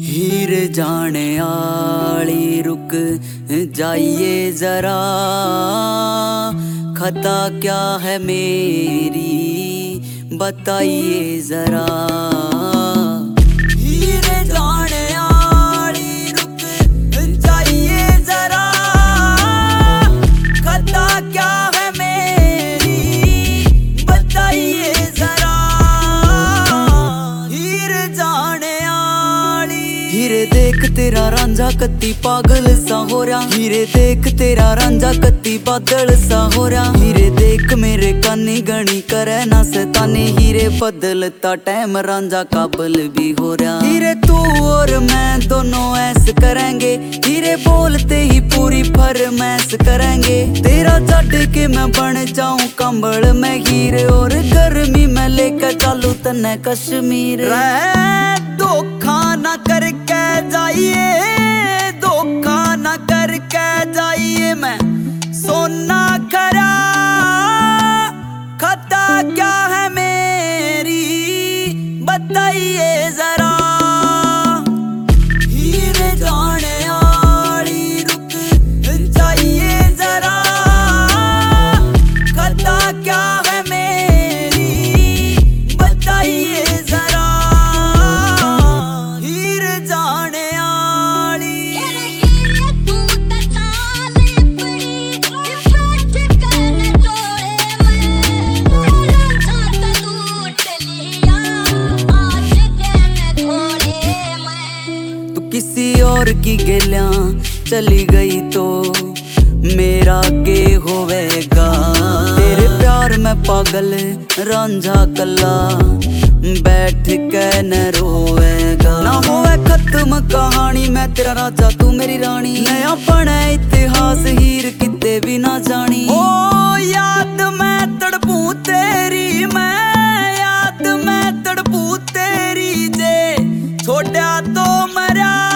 हीर जाने आली रुक जाइए जरा, खता क्या है मेरी बताइए जरा। हीर जाने आली रुक जाइए जरा, खता क्या है मेरी बताइए जरा। हीर जाने आली, हीरे देख तेरा रांझा कत्ती पागल सा हो रहा, हीरे देख तेरा रांझा कत्ती बादल सा हो रहा। हीरे देख मेरे कानी गणी करे ना सतानी, हीरे बदलता टाइम रांझा काबल भी हो रहा। हीरे तू और मैं दोनों ऐस करेंगे, हीरे बोलते ही पूरी फरमाइश करेंगे। तेरा जड़ के मैं बन जाऊं कंबल में हीरे, और गर्मी में लेकर चालू तन्ने कश्मीर। धोखा ना करके जाइए, धोखा ना करके जाइए, मैं सोना खरा खता क्या है मेरी बताइए जरा। हीरे जाने आली रुक जाइए जरा, खता क्या है मेरी बताइए जरा। हीर जाने आली, किसी और की गेलिया चली गई तो मेरा के होवेगा। तेरे प्यार में पागल रांझा कला बैठ के न रोएगा। ना होवे खत्म कहानी, मैं तेरा राजा तू मेरी रानी। नया बने इतिहास हीर किते भी ना जानी। ओ याद मैं तड़पू तेरी, मैं याद मैं तड़पू तेरी, जे छोड़ा तो मरा